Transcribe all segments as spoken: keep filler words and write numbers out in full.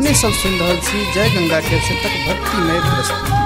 अपने सब सुन रहल छी जय गंगा के तक भक्तिमय प्रस्तुति।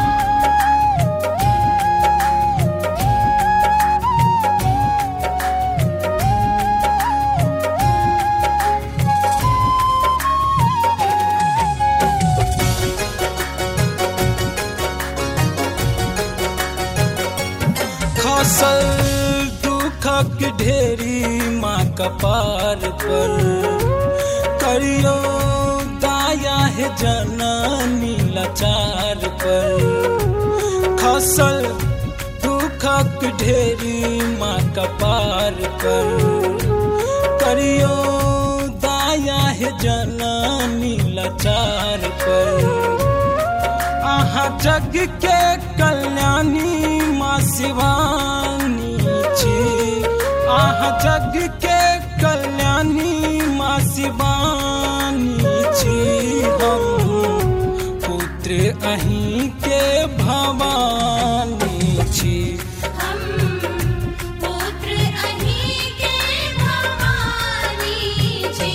खसल दुखक ढेरी माँ कपार पर, करियो दाया है जननी लाचार पर। खसल दुखक ढेरी माँ कपार पर, करियो दाया है जननी लाचार पर। आहा जग के कल्याणी माँ शिवानी छी, आहा जग के कल्याणी माँ शिवानी छी। हम पुत्र अहीं के भवानी छी, हम पुत्र अहीं के भवानी छी।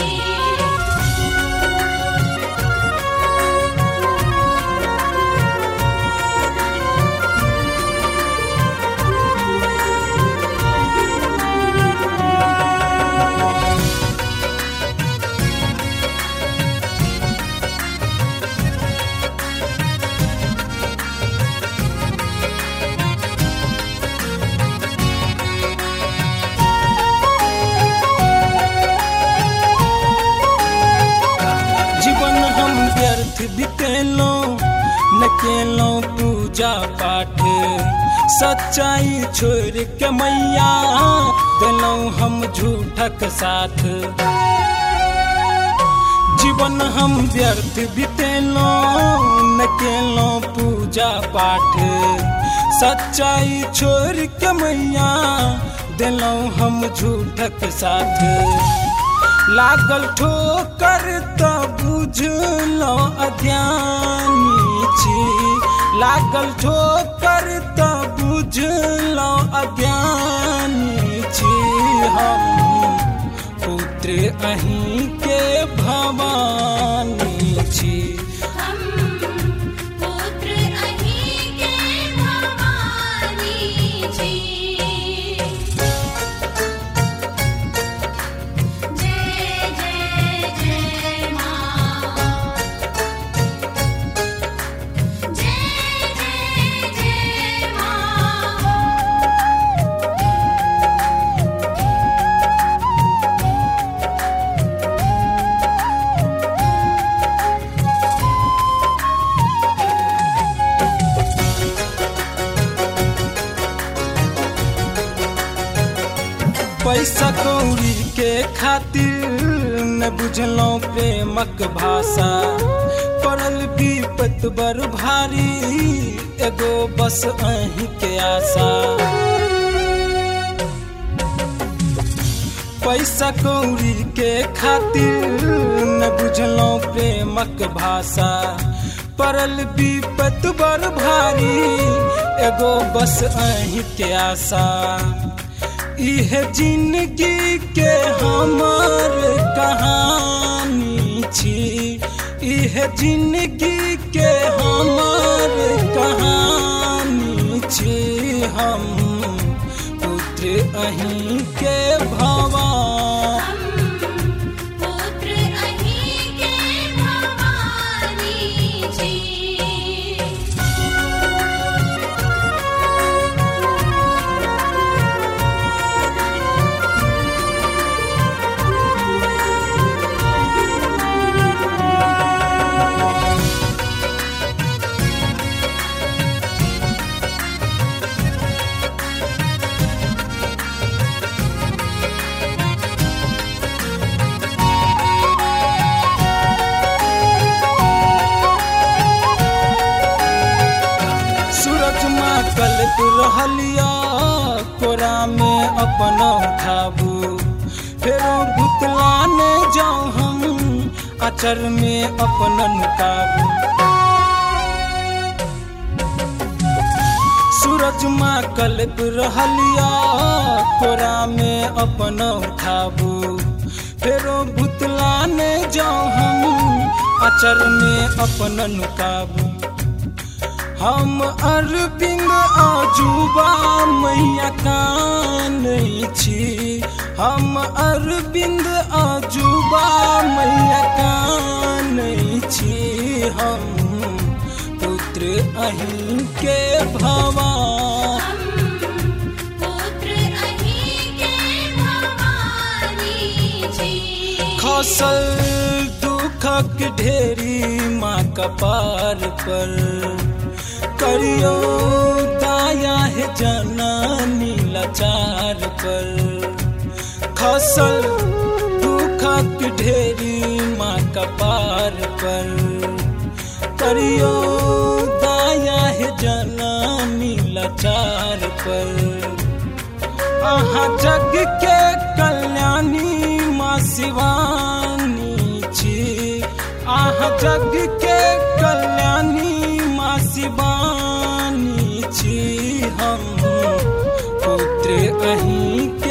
व्यर्थ बितेलो न केलो पूजा पाठ, सच्चाई छोड़ के मैया दिलो हम झूठक साथ। जीवन हम व्यर्थ बितेलो न केलो पूजा पाठ, सच्चाई छोड़ के मैया दिलो हम झूठक साथ। लागल ठोकर त बुझलो अज्ञानी छी, लागल ठोकर त बुझलो अज्ञानी छी। हम पुत्र अहीं के भवानी छी, हम पुत्र अहीं के भवानी छी। पैसा कौड़ी के खातिर न बुझलो प्रेमक भाषा, पड़ल विपत बड़ भारी एगो बस अहीं के आशा। पैसा कौड़ी के खातिर न बुझलो प्रेमक भाषा, पड़ल विपत बड़ भारी एगो बस अहीं के आशा। इह जिंदगी के हमार कहानी छी, इह जिंदगी के हमार कहानी छी। हम पुत्र अहीं के भवानी, पुत्र अहीं के भवानी छी। कल्प रहलिया कोरा में अपना उठाबू, फेरो भुतलाने जाऊं हम अचर में अपना नुकाबू। सूरज माँ कल्प रहलिया कोरा में अपना उठाबू, फेरो भुतला माने जाओ हम अचर में अपन नुकाबू हम अरविंद आजुबा मैया कानै छी हम अरविंद आजुबा मैया कानै छी हम पुत्र अहीं के भवानी पुत्र अहीं के भवानी जी खसल दुखक ढेरी माँ कपार पर करियो दाया है जननी लाचार पर खसल दुखक ढेरी माँ कपार पर करियो दाया है जननी लाचार पर आहा जग के कल्याणी माँ शिवानी छी आहा जग के कल्याणी माँ शिवानी छी हम पुत्र अहीं